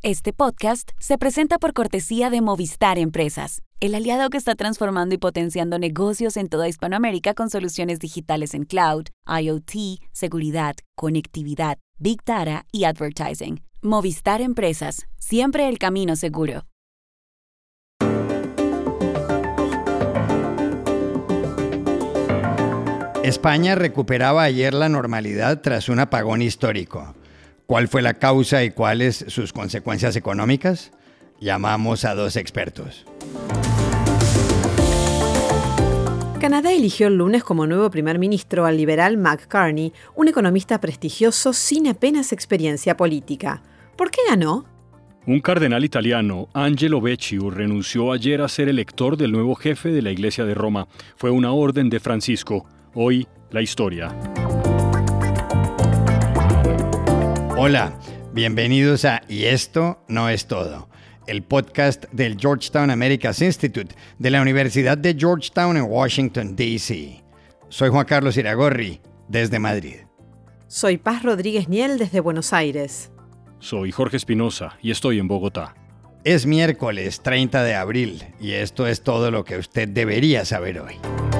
Este podcast se presenta por cortesía de Movistar Empresas, el aliado que está transformando y potenciando negocios en toda Hispanoamérica con soluciones digitales en cloud, IoT, seguridad, conectividad, Big Data y advertising. Movistar Empresas, siempre el camino seguro. España recuperaba ayer la normalidad tras un apagón histórico. ¿Cuál fue la causa y cuáles sus consecuencias económicas? Llamamos a dos expertos. Canadá eligió el lunes como nuevo primer ministro al liberal Mark Carney, un economista prestigioso sin apenas experiencia política. ¿Por qué ganó? Un cardenal italiano, Angelo Becciu, renunció ayer a ser elector del nuevo jefe de la Iglesia de Roma. Fue una orden de Francisco. Hoy, la historia. Hola, bienvenidos a Y esto no es todo, el podcast del Georgetown Americas Institute de la Universidad de Georgetown en Washington, D.C. Soy Juan Carlos Iragorri, desde Madrid. Soy Paz Rodríguez Niel, desde Buenos Aires. Soy Jorge Espinosa y estoy en Bogotá. Es miércoles 30 de abril y esto es todo lo que usted debería saber hoy.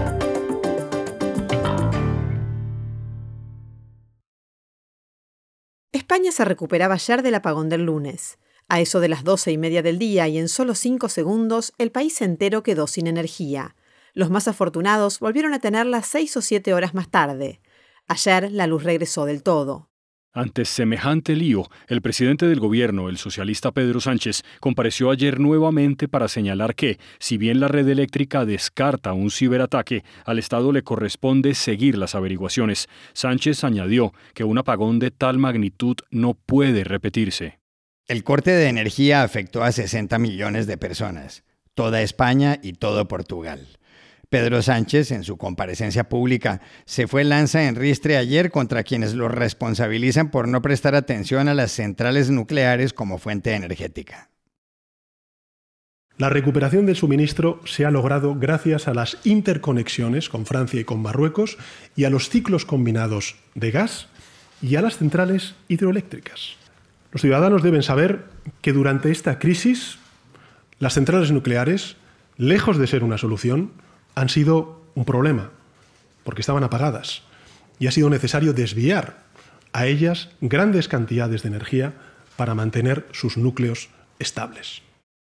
España se recuperaba ayer del apagón del lunes. A eso de las 12:30 del día y en solo 5 segundos, el país entero quedó sin energía. Los más afortunados volvieron a tenerla 6 o 7 horas más tarde. Ayer la luz regresó del todo. Ante semejante lío, el presidente del gobierno, el socialista Pedro Sánchez, compareció ayer nuevamente para señalar que, si bien la red eléctrica descarta un ciberataque, al Estado le corresponde seguir las averiguaciones. Sánchez añadió que un apagón de tal magnitud no puede repetirse. El corte de energía afectó a 60 millones de personas, toda España y todo Portugal. Pedro Sánchez, en su comparecencia pública, se fue lanza en ristre ayer contra quienes lo responsabilizan por no prestar atención a las centrales nucleares como fuente energética. La recuperación del suministro se ha logrado gracias a las interconexiones con Francia y con Marruecos y a los ciclos combinados de gas y a las centrales hidroeléctricas. Los ciudadanos deben saber que durante esta crisis las centrales nucleares, lejos de ser una solución, han sido un problema, porque estaban apagadas, y ha sido necesario desviar a ellas grandes cantidades de energía para mantener sus núcleos estables.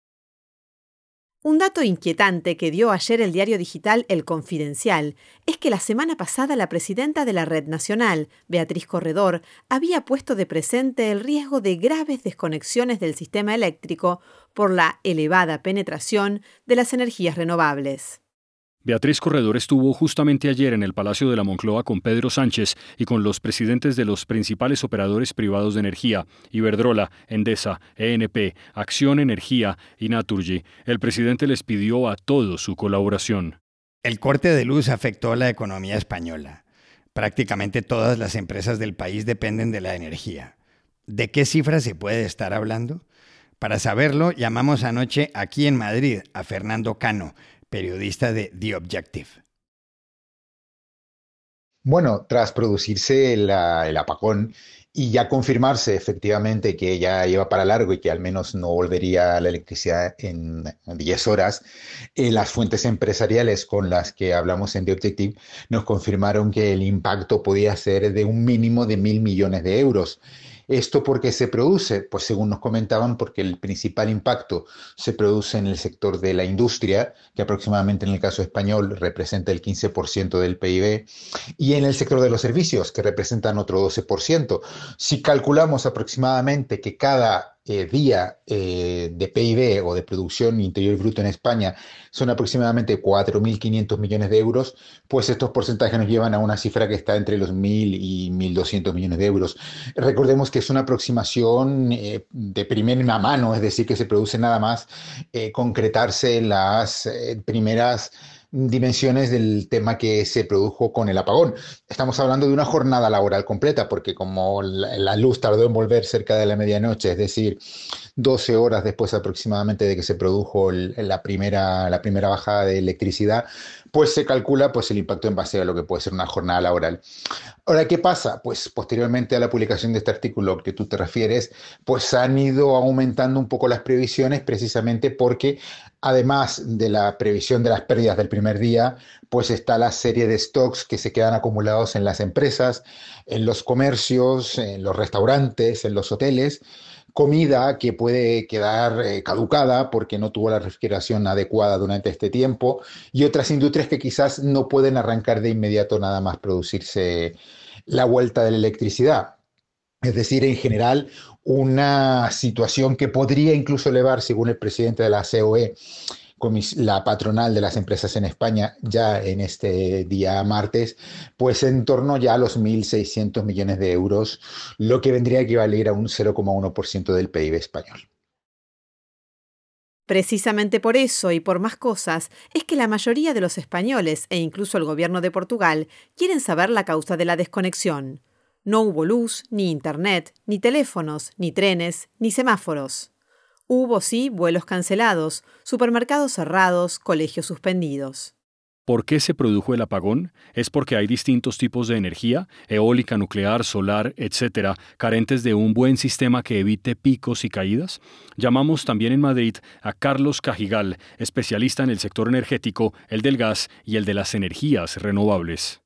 Un dato inquietante que dio ayer el diario digital El Confidencial es que la semana pasada la presidenta de la Red Nacional, Beatriz Corredor, había puesto de presente el riesgo de graves desconexiones del sistema eléctrico por la elevada penetración de las energías renovables. Beatriz Corredor estuvo justamente ayer en el Palacio de la Moncloa con Pedro Sánchez y con los presidentes de los principales operadores privados de energía, Iberdrola, Endesa, ENP, Acción Energía y Naturgy. El presidente les pidió a todos su colaboración. El corte de luz afectó a la economía española. Prácticamente todas las empresas del país dependen de la energía. ¿De qué cifras se puede estar hablando? Para saberlo, llamamos anoche aquí en Madrid a Fernando Cano, periodista de The Objective. Bueno, tras producirse el apagón y ya confirmarse efectivamente que ya iba para largo y que al menos no volvería la electricidad en 10 horas, las fuentes empresariales con las que hablamos en The Objective nos confirmaron que el impacto podía ser de un mínimo de 1.000 millones de euros. ¿Esto por qué se produce? Pues según nos comentaban, porque el principal impacto se produce en el sector de la industria, que aproximadamente en el caso español representa el 15% del PIB, y en el sector de los servicios, que representan otro 12%. Si calculamos aproximadamente que cada día de PIB o de Producción Interior Bruto en España son aproximadamente 4.500 millones de euros, pues estos porcentajes nos llevan a una cifra que está entre los 1.000 y 1.200 millones de euros. Recordemos que es una aproximación de primera mano, es decir, que se produce nada más concretarse las primeras dimensiones del tema que se produjo con el apagón. Estamos hablando de una jornada laboral completa, porque como la luz tardó en volver cerca de la medianoche, es decir, 12 horas después aproximadamente de que se produjo la primera bajada de electricidad, pues se calcula pues, el impacto en base a lo que puede ser una jornada laboral. Ahora, ¿qué pasa? Pues posteriormente a la publicación de este artículo al que tú te refieres, pues han ido aumentando un poco las previsiones precisamente porque además de la previsión de las pérdidas del primer día, pues está la serie de stocks que se quedan acumulados en las empresas, en los comercios, en los restaurantes, en los hoteles, comida que puede quedar caducada porque no tuvo la refrigeración adecuada durante este tiempo y otras industrias que quizás no pueden arrancar de inmediato nada más producirse la vuelta de la electricidad. Es decir, en general, una situación que podría incluso elevar, según el presidente de la COE, la patronal de las empresas en España, ya en este día martes, pues en torno ya a los 1.600 millones de euros, lo que vendría a equivaler a un 0,1% del PIB español. Precisamente por eso y por más cosas, es que la mayoría de los españoles e incluso el gobierno de Portugal quieren saber la causa de la desconexión. No hubo luz, ni internet, ni teléfonos, ni trenes, ni semáforos. Hubo, sí, vuelos cancelados, supermercados cerrados, colegios suspendidos. ¿Por qué se produjo el apagón? Es porque hay distintos tipos de energía, eólica, nuclear, solar, etcétera, carentes de un buen sistema que evite picos y caídas. Llamamos también en Madrid a Carlos Cajigal, especialista en el sector energético, el del gas y el de las energías renovables.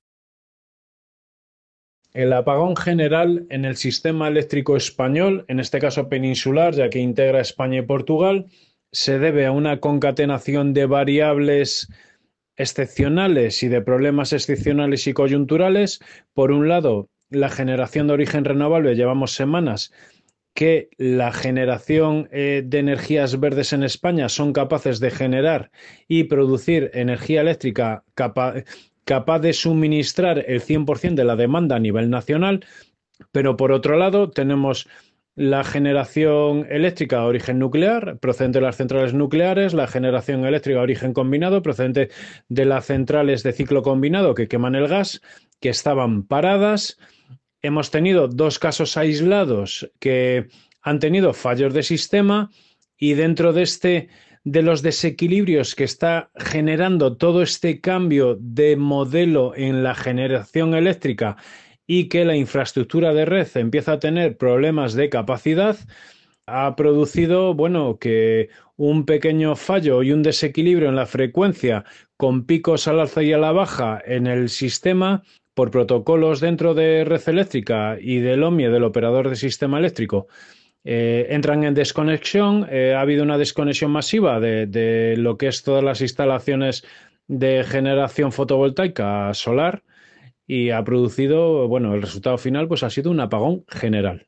El apagón general en el sistema eléctrico español, en este caso peninsular, ya que integra España y Portugal, se debe a una concatenación de variables excepcionales y de problemas excepcionales y coyunturales. Por un lado, la generación de origen renovable, llevamos semanas que la generación de energías verdes en España son capaces de generar y producir energía eléctrica capaz de suministrar el 100% de la demanda a nivel nacional, pero por otro lado tenemos la generación eléctrica de origen nuclear, procedente de las centrales nucleares, la generación eléctrica de origen combinado, procedente de las centrales de ciclo combinado que queman el gas, que estaban paradas. Hemos tenido 2 casos aislados que han tenido fallos de sistema y dentro de los desequilibrios que está generando todo este cambio de modelo en la generación eléctrica y que la infraestructura de red empieza a tener problemas de capacidad, ha producido, que un pequeño fallo y un desequilibrio en la frecuencia con picos al alza y a la baja en el sistema por protocolos dentro de red eléctrica y del OMIE, del operador de sistema eléctrico, entran en desconexión. Ha habido una desconexión masiva de lo que es todas las instalaciones de generación fotovoltaica solar y ha producido, el resultado final pues ha sido un apagón general.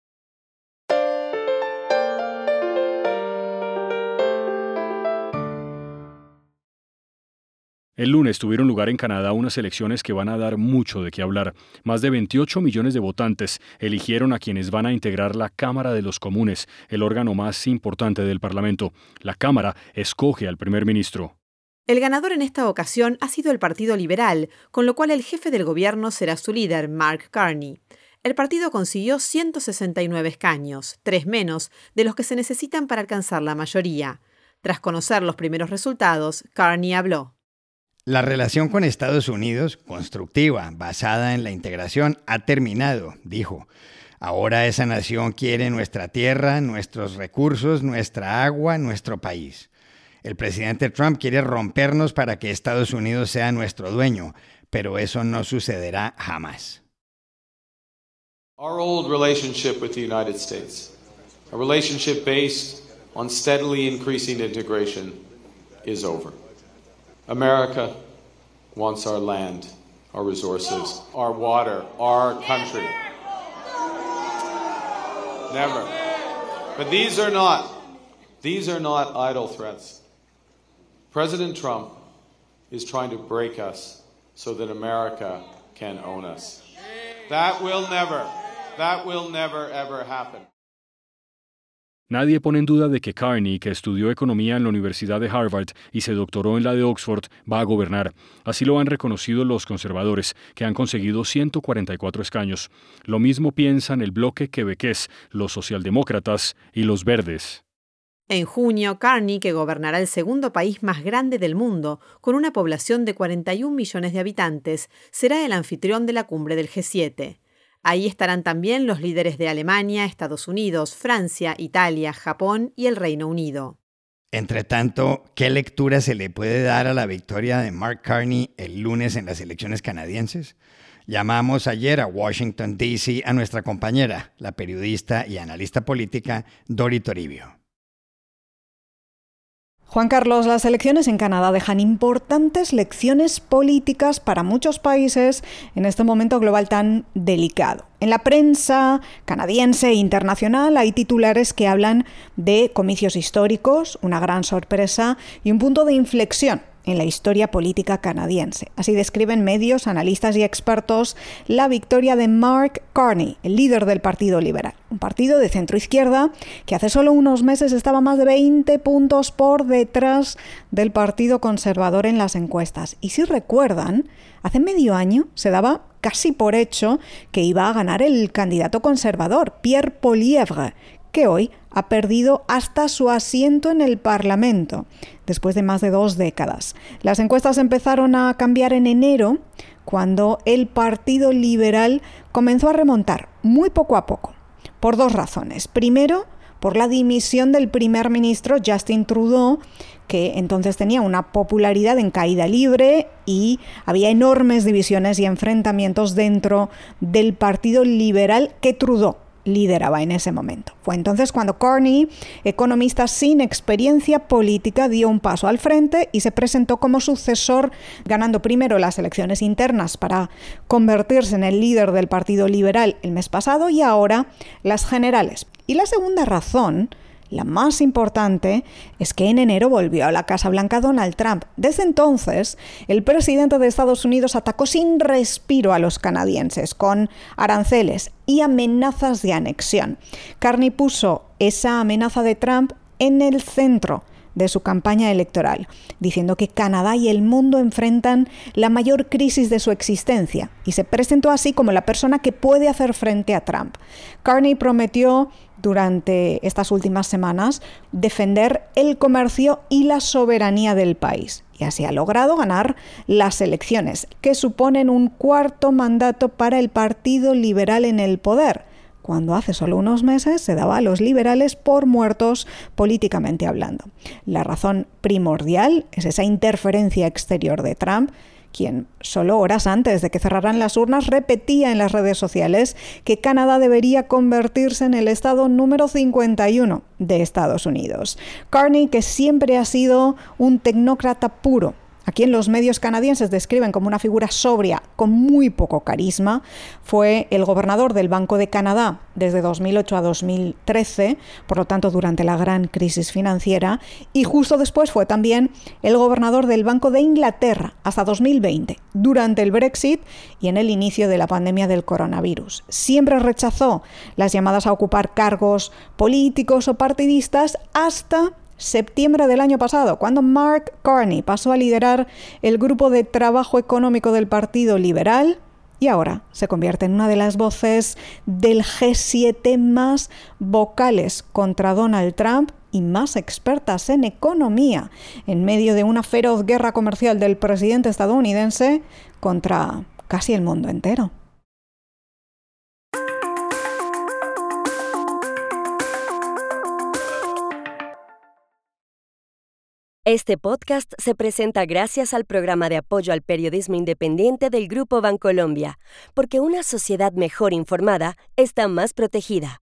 El lunes tuvieron lugar en Canadá unas elecciones que van a dar mucho de qué hablar. Más de 28 millones de votantes eligieron a quienes van a integrar la Cámara de los Comunes, el órgano más importante del Parlamento. La Cámara escoge al primer ministro. El ganador en esta ocasión ha sido el Partido Liberal, con lo cual el jefe del gobierno será su líder, Mark Carney. El partido consiguió 169 escaños, 3 menos de los que se necesitan para alcanzar la mayoría. Tras conocer los primeros resultados, Carney habló. La relación con Estados Unidos, constructiva, basada en la integración, ha terminado, dijo. Ahora esa nación quiere nuestra tierra, nuestros recursos, nuestra agua, nuestro país. El presidente Trump quiere rompernos para que Estados Unidos sea nuestro dueño, pero eso no sucederá jamás. Our old relationship with the United States, a relationship based on steadily increasing integration, is over. America wants our land, our resources, our water, our country. Never. But these are not idle threats. President Trump is trying to break us so that America can own us. That will never ever happen. Nadie pone en duda de que Carney, que estudió economía en la Universidad de Harvard y se doctoró en la de Oxford, va a gobernar. Así lo han reconocido los conservadores, que han conseguido 144 escaños. Lo mismo piensan el bloque quebequés, los socialdemócratas y los verdes. En junio, Carney, que gobernará el segundo país más grande del mundo, con una población de 41 millones de habitantes, será el anfitrión de la cumbre del G7. Ahí estarán también los líderes de Alemania, Estados Unidos, Francia, Italia, Japón y el Reino Unido. Entre tanto, ¿qué lectura se le puede dar a la victoria de Mark Carney el lunes en las elecciones canadienses? Llamamos ayer a Washington, D.C. a nuestra compañera, la periodista y analista política Dori Toribio. Juan Carlos, las elecciones en Canadá dejan importantes lecciones políticas para muchos países en este momento global tan delicado. En la prensa canadiense e internacional hay titulares que hablan de comicios históricos, una gran sorpresa y un punto de inflexión en la historia política canadiense. Así describen medios, analistas y expertos la victoria de Mark Carney, el líder del Partido Liberal, un partido de centro-izquierda que hace solo unos meses estaba más de 20 puntos por detrás del Partido Conservador en las encuestas. Y si recuerdan, hace medio año se daba casi por hecho que iba a ganar el candidato conservador, Pierre Poilievre, que hoy ha perdido hasta su asiento en el Parlamento, después de más de 2 décadas. Las encuestas empezaron a cambiar en enero, cuando el Partido Liberal comenzó a remontar muy poco a poco, por 2 razones. Primero, por la dimisión del primer ministro Justin Trudeau, que entonces tenía una popularidad en caída libre y había enormes divisiones y enfrentamientos dentro del Partido Liberal que Trudeau lideraba en ese momento. Fue entonces cuando Carney, economista sin experiencia política, dio un paso al frente y se presentó como sucesor, ganando primero las elecciones internas para convertirse en el líder del Partido Liberal el mes pasado y ahora las generales. Y la segunda razón, la más importante, es que en enero volvió a la Casa Blanca Donald Trump. Desde entonces, el presidente de Estados Unidos atacó sin respiro a los canadienses con aranceles y amenazas de anexión. Carney puso esa amenaza de Trump en el centro de su campaña electoral, diciendo que Canadá y el mundo enfrentan la mayor crisis de su existencia y se presentó así como la persona que puede hacer frente a Trump. Carney prometió durante estas últimas semanas defender el comercio y la soberanía del país. Y así ha logrado ganar las elecciones, que suponen un 4º mandato para el Partido Liberal en el poder, cuando hace solo unos meses se daba a los liberales por muertos políticamente hablando. La razón primordial es esa interferencia exterior de Trump, quien solo horas antes de que cerraran las urnas repetía en las redes sociales que Canadá debería convertirse en el estado número 51 de Estados Unidos. Carney, que siempre ha sido un tecnócrata puro, a quien los medios canadienses describen como una figura sobria, con muy poco carisma, fue el gobernador del Banco de Canadá desde 2008 a 2013, por lo tanto durante la gran crisis financiera, y justo después fue también el gobernador del Banco de Inglaterra hasta 2020, durante el Brexit y en el inicio de la pandemia del coronavirus. Siempre rechazó las llamadas a ocupar cargos políticos o partidistas hasta septiembre del año pasado, cuando Mark Carney pasó a liderar el grupo de trabajo económico del Partido Liberal y ahora se convierte en una de las voces del G7 más vocales contra Donald Trump y más expertas en economía, en medio de una feroz guerra comercial del presidente estadounidense contra casi el mundo entero. Este podcast se presenta gracias al programa de apoyo al periodismo independiente del Grupo Bancolombia, porque una sociedad mejor informada está más protegida.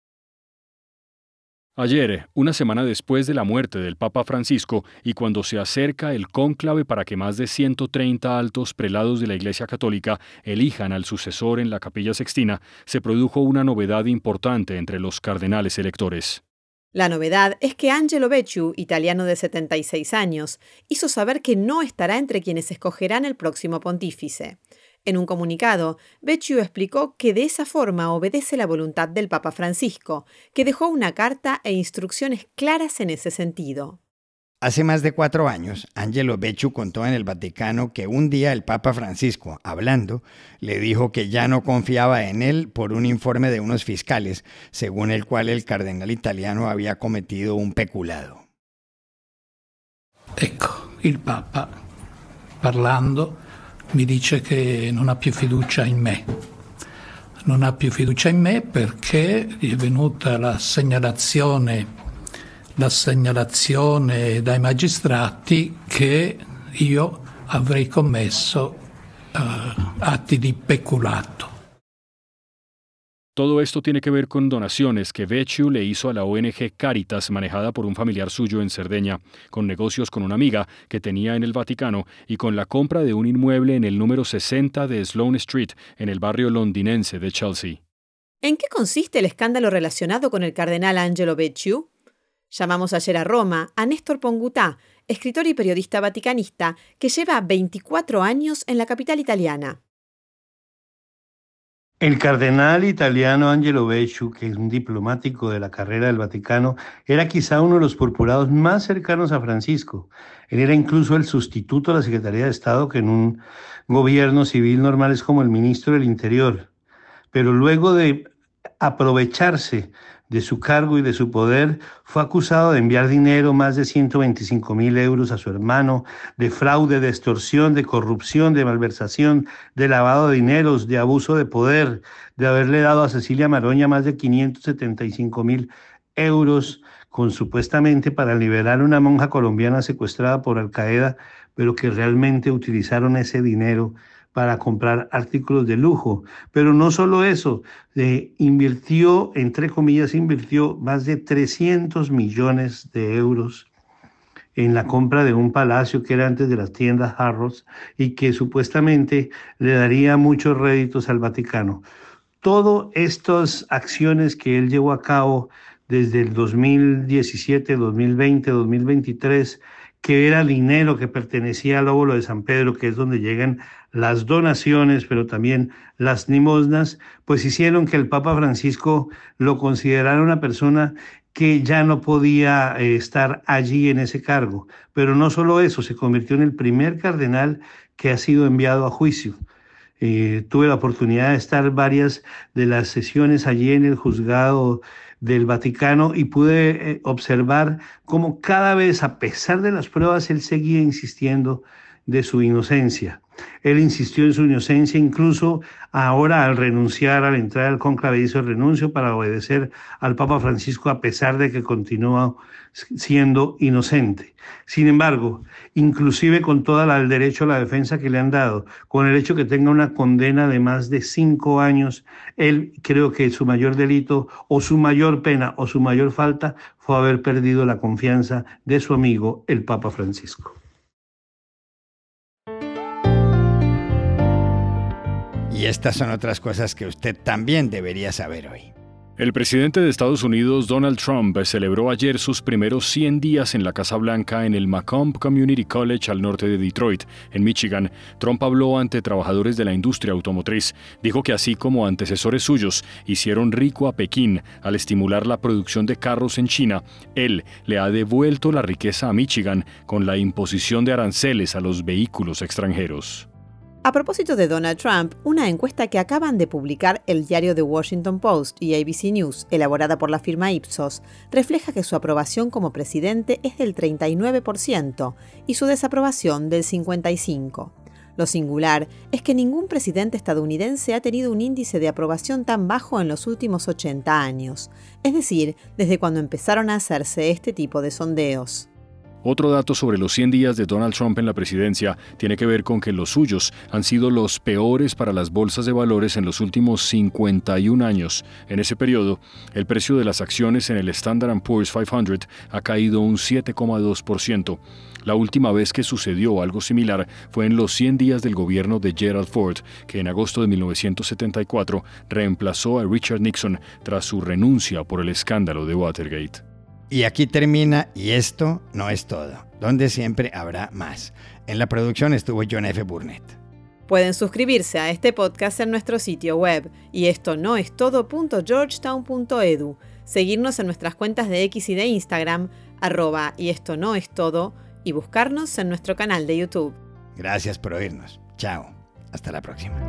Ayer, una semana después de la muerte del Papa Francisco y cuando se acerca el cónclave para que más de 130 altos prelados de la Iglesia Católica elijan al sucesor en la Capilla Sixtina, se produjo una novedad importante entre los cardenales electores. La novedad es que Angelo Becciu, italiano de 76 años, hizo saber que no estará entre quienes escogerán el próximo pontífice. En un comunicado, Becciu explicó que de esa forma obedece la voluntad del Papa Francisco, que dejó una carta e instrucciones claras en ese sentido. Hace más de 4 años, Angelo Becciu contó en el Vaticano que un día el Papa Francisco, hablando, le dijo que ya no confiaba en él por un informe de unos fiscales, según el cual el cardenal italiano había cometido un peculado. Ecco, il Papa, parlando, mi dice che non ha più fiducia in me. Non ha più fiducia in me perché gli è venuta la segnalazione dai magistrati che io avrei commesso atti di peculato. Todo esto tiene que ver con donaciones que Becciu le hizo a la ONG Caritas, manejada por un familiar suyo en Cerdeña, con negocios con una amiga que tenía en el Vaticano y con la compra de un inmueble en el número 60 de Sloane Street, en el barrio londinense de Chelsea. ¿En qué consiste el escándalo relacionado con el cardenal Angelo Becciu? Llamamos ayer a Roma a Néstor Pongutá, escritor y periodista vaticanista que lleva 24 años en la capital italiana. El cardenal italiano Angelo Becciu, que es un diplomático de la carrera del Vaticano, era quizá uno de los purpurados más cercanos a Francisco. Él era incluso el sustituto de la Secretaría de Estado, que en un gobierno civil normal es como el ministro del Interior. Pero luego de aprovecharse de su cargo y de su poder, fue acusado de enviar dinero, más de 125.000 euros a su hermano, de fraude, de extorsión, de corrupción, de malversación, de lavado de dineros, de abuso de poder, de haberle dado a Cecilia Maroña más de 575.000 euros, supuestamente para liberar a una monja colombiana secuestrada por Al Qaeda, pero que realmente utilizaron ese dinero para comprar artículos de lujo. Pero no solo eso, invirtió más de 300 millones de euros en la compra de un palacio que era antes de las tiendas Harrods y que supuestamente le daría muchos réditos al Vaticano. Todas estas acciones que él llevó a cabo desde el 2017, 2020, 2023, que era dinero que pertenecía al óvulo de San Pedro, que es donde llegan las donaciones, pero también las limosnas, pues hicieron que el Papa Francisco lo considerara una persona que ya no podía estar allí en ese cargo. Pero no solo eso, se convirtió en el primer cardenal que ha sido enviado a juicio. Tuve la oportunidad de estar varias de las sesiones allí en el juzgado del Vaticano y pude observar cómo cada vez, a pesar de las pruebas, él seguía insistiendo de su inocencia. Él insistió en su inocencia, incluso ahora al renunciar, al entrar al cónclave, hizo el renuncio para obedecer al Papa Francisco a pesar de que continúa siendo inocente. Sin embargo, inclusive con todo el derecho a la defensa que le han dado, con el hecho que tenga una condena de más de 5 años, él creo que su mayor delito o su mayor pena o su mayor falta fue haber perdido la confianza de su amigo, el Papa Francisco. Y estas son otras cosas que usted también debería saber hoy. El presidente de Estados Unidos, Donald Trump, celebró ayer sus primeros 100 días en la Casa Blanca en el Macomb Community College al norte de Detroit, en Michigan. Trump habló ante trabajadores de la industria automotriz. Dijo que así como antecesores suyos hicieron rico a Pekín al estimular la producción de carros en China, él le ha devuelto la riqueza a Michigan con la imposición de aranceles a los vehículos extranjeros. A propósito de Donald Trump, una encuesta que acaban de publicar el diario The Washington Post y ABC News, elaborada por la firma Ipsos, refleja que su aprobación como presidente es del 39% y su desaprobación del 55%. Lo singular es que ningún presidente estadounidense ha tenido un índice de aprobación tan bajo en los últimos 80 años, es decir, desde cuando empezaron a hacerse este tipo de sondeos. Otro dato sobre los 100 días de Donald Trump en la presidencia tiene que ver con que los suyos han sido los peores para las bolsas de valores en los últimos 51 años. En ese periodo, el precio de las acciones en el Standard & Poor's 500 ha caído un 7,2%. La última vez que sucedió algo similar fue en los 100 días del gobierno de Gerald Ford, que en agosto de 1974 reemplazó a Richard Nixon tras su renuncia por el escándalo de Watergate. Y aquí termina, y esto no es todo, donde siempre habrá más. En la producción estuvo John F. Burnett. Pueden suscribirse a este podcast en nuestro sitio web y esto no es todo.georgetown.edu, seguirnos en nuestras cuentas de X y de Instagram, @y esto no es todo, y buscarnos en nuestro canal de YouTube. Gracias por oírnos. Chao. Hasta la próxima.